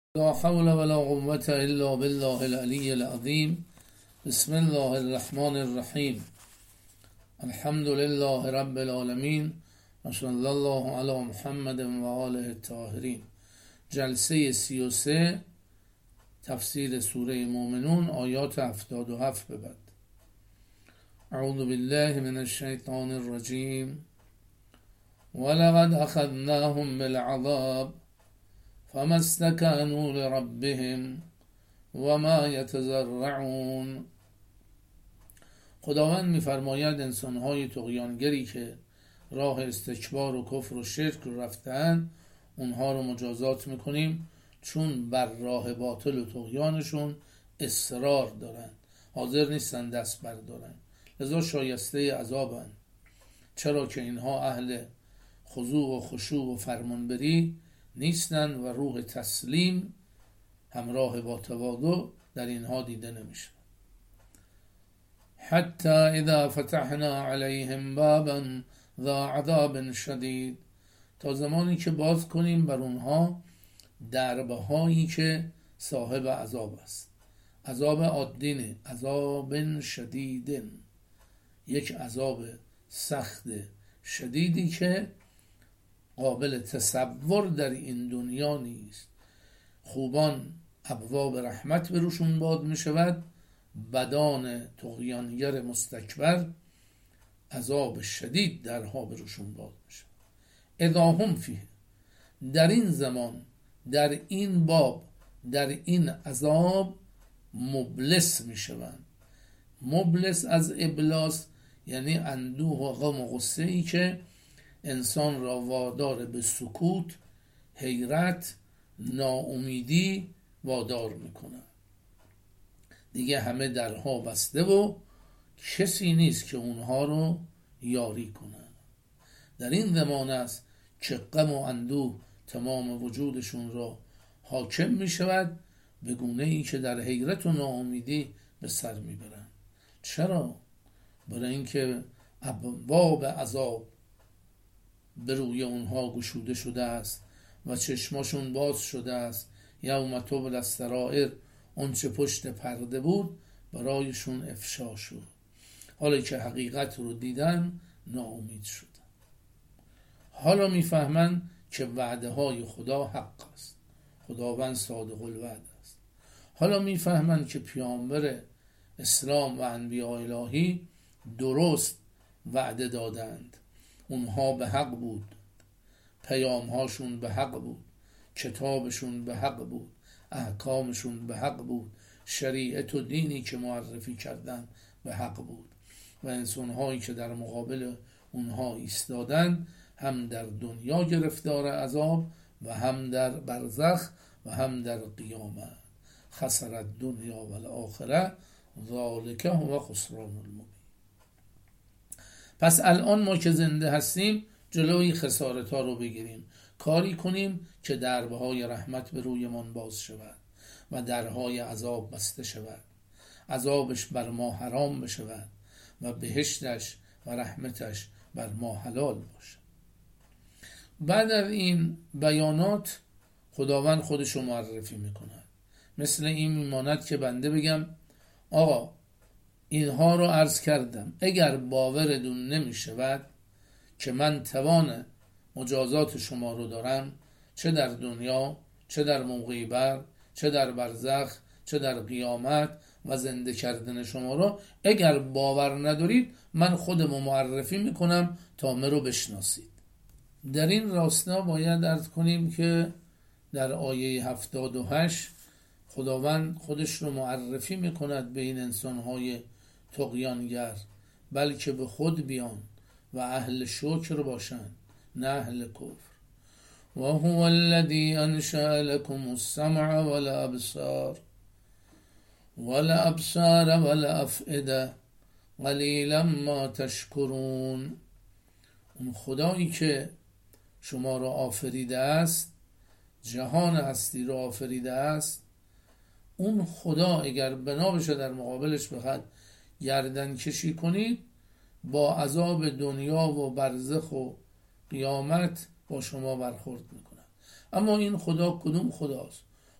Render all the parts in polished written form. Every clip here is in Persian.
لا حول ولا قوة إلا بالله العلي العظيم. بسم الله الرحمن الرحیم. الحمد لله رب العالمین و صلی الله علی محمد و آله الطاهرین. جلسه 33 تفسیر سوره مومنون آیات 77 به بعد. اعوذ بالله من الشیطان الرجیم. ولقد اخذناهم بالعذاب فما استكانوا لربهم وما يتضرعون. خداوند می‌فرماید انسان‌های طغیانگری که راه استکبار و کفر و شرک رو رفتن، اونها رو مجازات میکنیم چون بر راه باطل و طغیانشون اصرار دارن، حاضر نیستن دست بردارن، لذا شایسته عذابن. چرا که اینها اهل خضوع و خشوع و فرمانبری نیستن و روح تسلیم همراه با تواضع در اینها دیده نمیشه. حتی اذا فتحنا علیهم بابا ذا عذاب شدید، تا زمانی که باز کنیم بر اونها دربه هایی که صاحب عذاب است. عذاب عادین، عذاب شدید، یک عذاب سخت شدیدی که قابل تصور در این دنیا نیست. خوبان ابواب رحمت به روشون باز می شود، بدان طغیانگر مستکبر عذاب شدید درها به روشون باز می شود. اذا هم فیه، در این زمان، در این باب، در این عذاب مبلس می شوند. مبلس از ابلاس یعنی اندوه و غم و غصه ای که انسان را وادار به سکوت، حیرت، ناامیدی وادار میکنه. دیگه همه درها بسته و کسی نیست که اونها رو یاری کنه. در این زمان است که غم و اندوه تمام وجودشون را حاکم میشود، به گونه ای که در حیرت و ناامیدی به سر میبرن. چرا؟ برای اینکه ابواب عذاب به روی اونها گشوده شده است و چشماشون باز شده است. یوم تبلی السرائر، اون چه پشت پرده بود برایشون افشا شد. حالا که حقیقت رو دیدن ناامید شدن. حالا میفهمن که وعده های خدا حق است. خداوند صادق الوعد است. حالا میفهمن که پیامبر اسلام و انبیاء الهی درست وعده دادند. اونها به حق بود، پیامهاشون به حق بود، کتابشون به حق بود، احکامشون به حق بود، شریعت و دینی که معرفی کردن به حق بود. و انسانهایی که در مقابل اونها ایستادن هم در دنیا گرفتار عذاب و هم در برزخ و هم در قیامت. خسر الدنیا و الاخره ذالک هو خسران المبین. پس الان ما که زنده هستیم جلوی خسارت ها رو بگیریم، کاری کنیم که دربه های رحمت به روی من باز شود و درهای عذاب بسته شود، عذابش بر ما حرام بشود و بهشتش و رحمتش بر ما حلال باشه. بعد از این بیانات خداوند خودش رو معرفی میکنه. مثل این میماند که بنده بگم آقا اینها رو عرض کردم، اگر باورتون نمی شود که من توان مجازات شما رو دارم، چه در دنیا، چه در موقع بعد، چه در برزخ، چه در قیامت و زنده کردن شما رو، اگر باور ندارید من خودم معرفی میکنم تا من رو بشناسید. در این راستا باید عرض کنیم که در آیه 78 خداوند خودش رو معرفی میکند به این انسانهای طغیانگر، بلکه به خود بیان و اهل شکر باشند نه اهل کفر. و هو الذی انشأ لكم السمع والابصار والافئده قلیلا ما تشکرون. اون خدایی که شما را آفریده است، جهان هستی را آفریده است، اون خدا اگر بنا بشه در مقابلش بخواد گردن کشی کنید، با عذاب دنیا و برزخ و قیامت با شما برخورد میکنه. اما این خدا کدوم خداست؟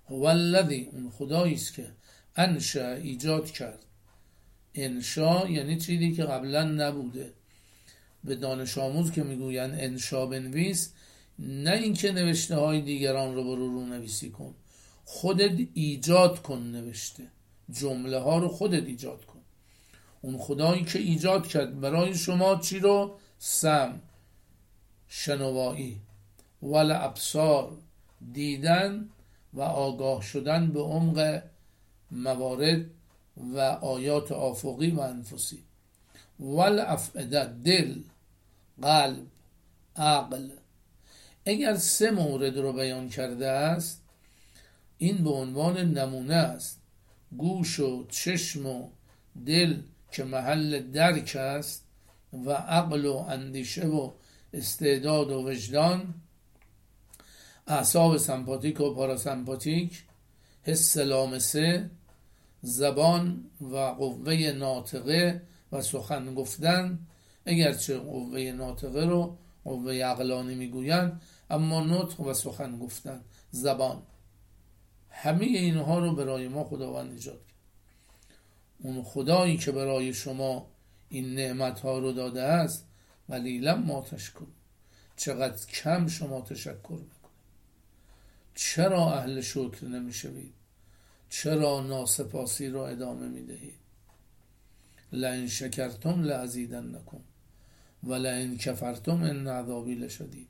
هو الذی، اون خدایی است که انشأ، ایجاد کرد. انشا یعنی چیزی که قبلا نبوده. به دانش آموز که میگوین انشا بنویس، نه اینکه نوشته های دیگران رو برو رو نویسی کن، خودت ایجاد کن نوشته، جمله ها رو خودت ایجاد کن. اون خدایی که ایجاد کرد برای شما چی رو؟ سمع، شنوایی، ول ابصار، دیدن و آگاه شدن به عمق موارد و آیات آفقی و انفسی، ول افئده، دل، قلب، عقل. اگر 3 مورد رو بیان کرده است، این به عنوان نمونه است. گوش و چشم و دل که محل درک است و عقل و اندیشه و استعداد و وجدان، اعصاب سمپاتیک و پاراسمپاتیک، حس لامسه، زبان و قوه ناطقه و سخن گفتن، اگرچه قوه ناطقه رو قوه عقلانی میگویند، اما نطق و سخن گفتن، زبان، همه اینها رو برای ما خداوند ایجاد کرد. اون خدایی که برای شما این نعمتها رو داده است، قلیلا ما تشکر، چقدر کم شما تشکر میکنید. چرا اهل شکر نمیشوید؟ چرا ناسپاسی رو ادامه میدهید؟ لئن شکرتم لازیدنکم و لئن کفرتم ان عذابی لشدید.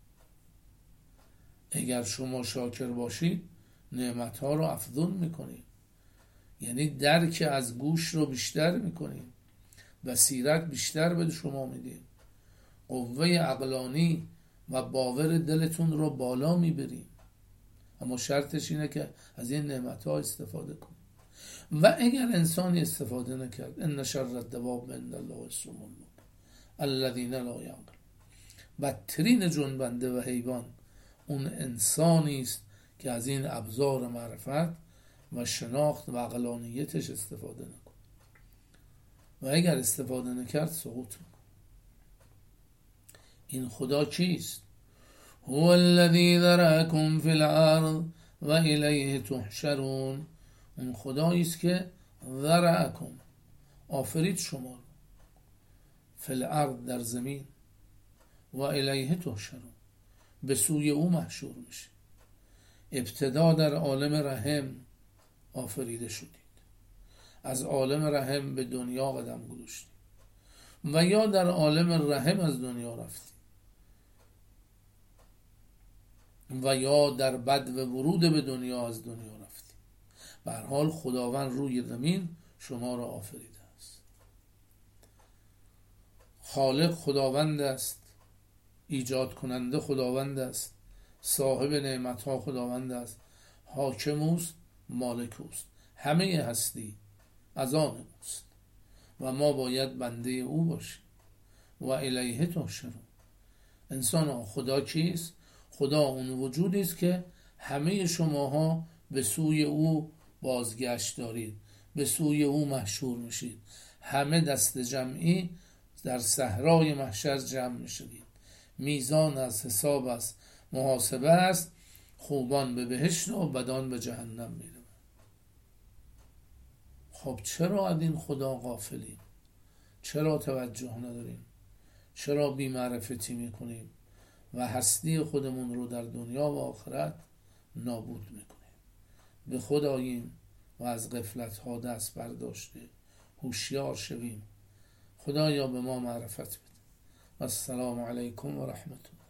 اگر شما شاکر باشید نعمتها رو افزون میکنید، یعنی درک از گوش رو بیشتر میکنید، بصیرت بیشتر به شما میدید، قوه عقلانی و باور دلتون رو بالا میبرید. اما شرطش اینه که از این نعمتها استفاده کنید. و اگر انسانی استفاده نکرد، ان شر الدواب عند الله الصم الذین لا یعقلون، بدترین جنبنده و حیوان اون انسانی است که از این ابزار معرفت و شناخت و عقلانیتش استفاده نکنه. و اگر استفاده نکرد سقوط میکنه. این خدا کیست؟ هو الذی ذرأکم فی الارض و الیه تحشرون. اون خدایی است که ذرأکم، آفرید شما رو، فی الارض، در زمین، و الیه تحشرون، به سوی او محشور میشه. ابتدا در عالم رحم آفریده شدید، از عالم رحم به دنیا قدم گذاشتید و یا در عالم رحم از دنیا رفتید و یا در بدو ورود به دنیا از دنیا رفتید. به هر حال خداوند روی زمین شما را آفریده است. خالق خداوند است، ایجاد کننده خداوند است، صاحب نعمتها خداوند است، حاکم اوست، مالک اوست، همه هستی از آن اوست و ما باید بنده او باشیم. و الیه تحشرون. انسان خدا کیست؟ خدا اون وجودی است که همه شماها به سوی او بازگشت دارید، به سوی او محشور میشید، همه دست جمعی در صحرای محشر جمع میشید. میزان از حساب است، محاسبه است، خوبان به بهشت و بدان به جهنم میره. خب چرا از این خدا غافلیم؟ چرا توجه نداریم؟ چرا بی‌معرفتی میکنیم و هستی خودمون رو در دنیا و آخرت نابود میکنیم؟ به خود آییم و از غفلت ها دست برداشته هوشیار شویم. خدایا به ما معرفت بده. السلام علیکم و رحمت الله.